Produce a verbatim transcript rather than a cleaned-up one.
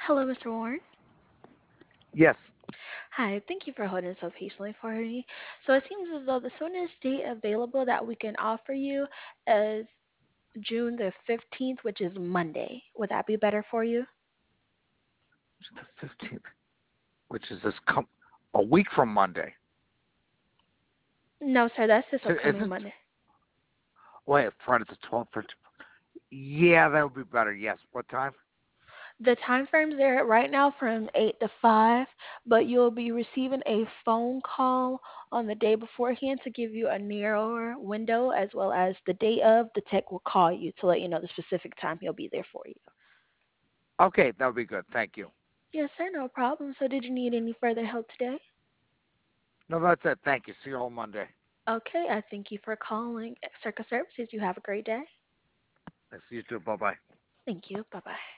Hello, mister Warren. Yes. Hi, thank you for holding so patiently for me. So it seems as though the soonest date available that we can offer you is June the fifteenth, which is Monday. Would that be better for you? The fifteenth, which is this com- a week from Monday. No, sir, that's this So upcoming isn't Monday. wait Friday the twelfth? Yeah, that would be better. Yes. What time? The time frames there right now from eight to five, but you'll be receiving a phone call on the day beforehand to give you a narrower window as well as the day of. The tech will call you to let you know the specific time he'll be there for you. Okay, that would be good. Thank you. Yes, sir, no problem. So, did you need any further help today? No, that's it. Thank you. See you on Monday. Okay, I thank you for calling Circus Services. You have a great day. I see you too. Bye bye. Thank you. Bye bye.